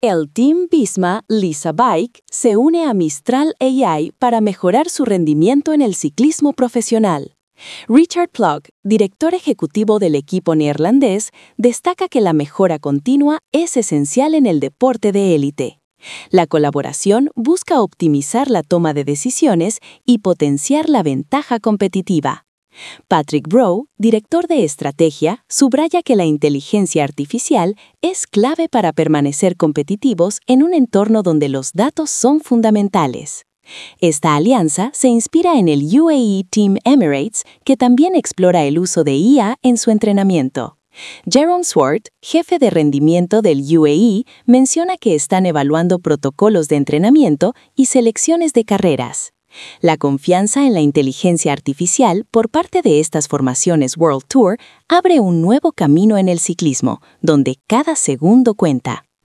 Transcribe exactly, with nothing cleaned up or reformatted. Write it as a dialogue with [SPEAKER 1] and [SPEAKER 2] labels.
[SPEAKER 1] El Team Visma Lisa Bike se une a Mistral A I para mejorar su rendimiento en el ciclismo profesional. Richard Plug, director ejecutivo del equipo neerlandés, destaca que la mejora continua es esencial en el deporte de élite. La colaboración busca optimizar la toma de decisiones y potenciar la ventaja competitiva. Patrick Brough, director de estrategia, subraya que la inteligencia artificial es clave para permanecer competitivos en un entorno donde los datos son fundamentales. Esta alianza se inspira en el U A E Team Emirates, que también explora el uso de I A en su entrenamiento. Jerome Swart, jefe de rendimiento del U A E, menciona que están evaluando protocolos de entrenamiento y selecciones de carreras. La confianza en la inteligencia artificial por parte de estas formaciones World Tour abre un nuevo camino en el ciclismo, donde cada segundo cuenta.